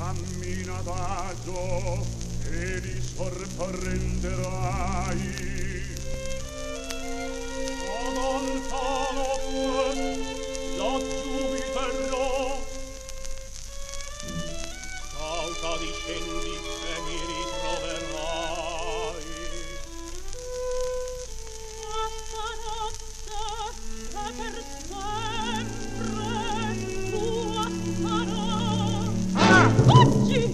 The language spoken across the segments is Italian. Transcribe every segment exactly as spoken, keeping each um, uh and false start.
cammina adagio e li sorprenderai. Ad alta notte laggiù vi terrò, cauta discendi e mi ritroverai. Questa notte è per sempre tua sarà. Ah! Oggi!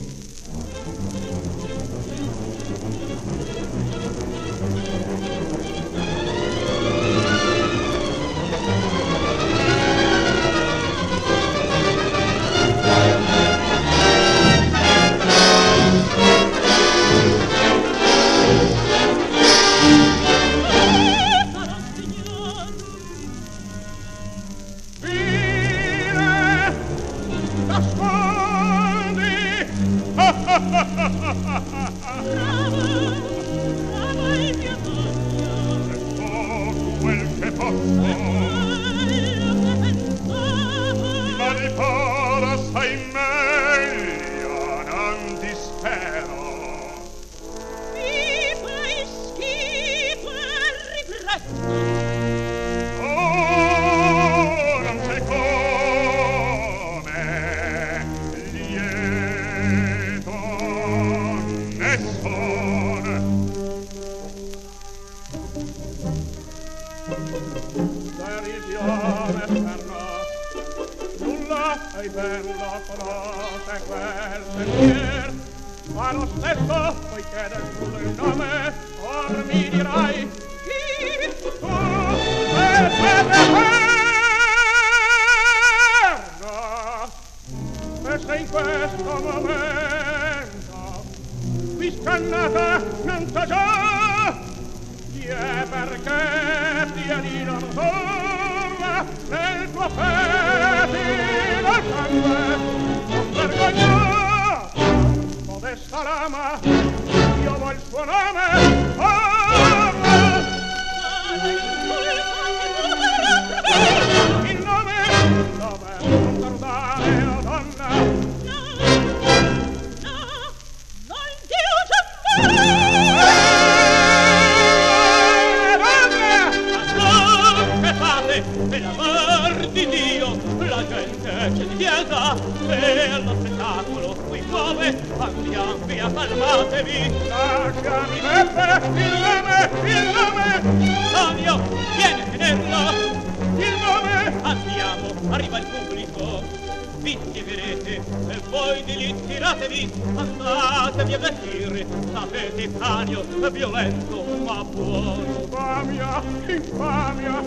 Violento ma buono. Infamia, infamia,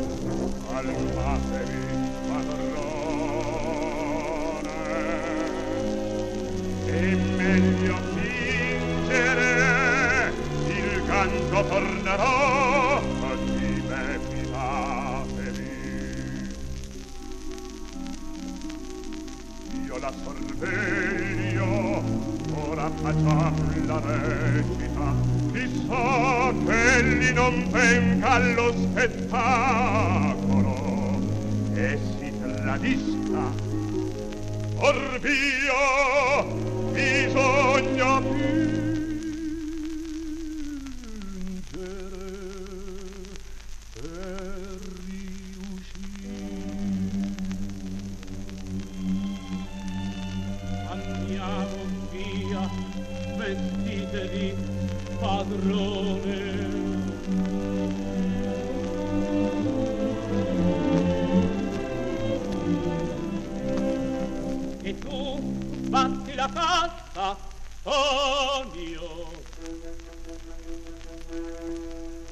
calmatevi, padrone. È meglio fingere, il canto tornerà, di me fidatevi. Io la sorveglio, ora facciamo la recita. Chissà che egli non venga allo spettacolo e si tradisca. Or via, bisogna fingere per riuscire. Andiamo via, vestitevi, padrone. E tu batti la cassa, Tonio.